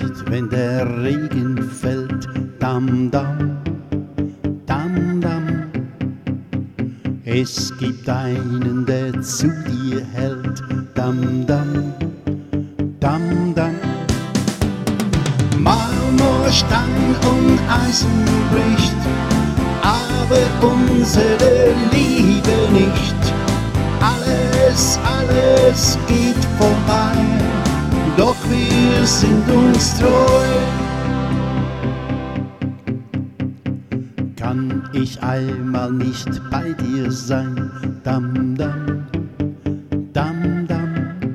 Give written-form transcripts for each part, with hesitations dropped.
nicht, wenn der Regen fällt. Dam, dam, dam, dam. Es gibt einen, der zu dir hält. Dam, dam, dam, dam. Marmor, Stein und Eisen bricht, aber unsere Liebe nicht. Alles geht vorbei, doch wir sind uns treu. Kann ich einmal nicht bei dir sein? Dam, dam, dam, dam.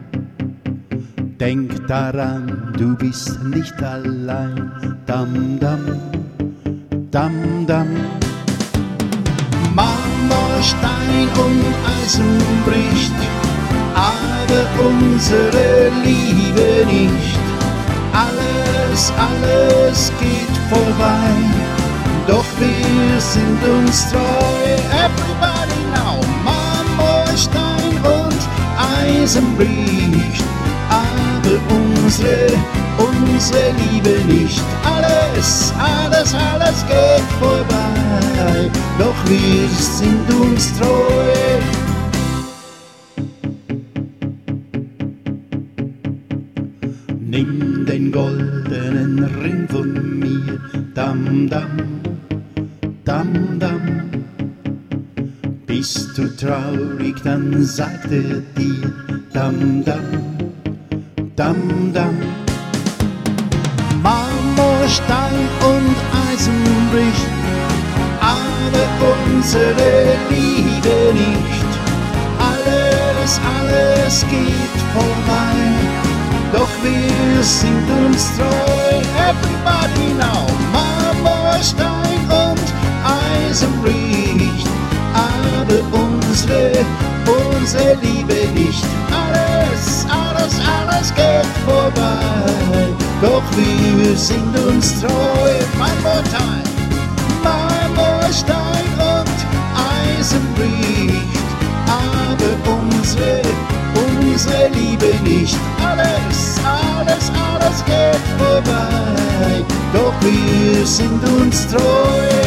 Denk daran, du bist nicht allein. Dam, dam, dam, dam. Marmor, Stein und Eisen bricht, aber unsere Liebe nicht. Alles geht vorbei, doch wir sind uns treu. Everybody now. Marmor, Stein und Eisen bricht, aber unsere Liebe nicht. Alles geht vorbei, doch wir sind uns treu. Nimm den goldenen Ring von mir, dam, dam, dam, dam. Bist du traurig, dann sagt er dir, dam, dam, dam, dam. Marmor, Stein und Eisen bricht, aber unsere Liebe nicht. Alles geht vorbei, doch wir sind uns treu. Everybody now. Marmor, Stein und Eisen bricht, aber unsere Liebe nicht. Alles geht vorbei, doch wir sind uns treu. One more time. Marmor, Stein und Eisen bricht, aber unsere Liebe nicht. Alles geht vorbei, doch wir sind uns treu.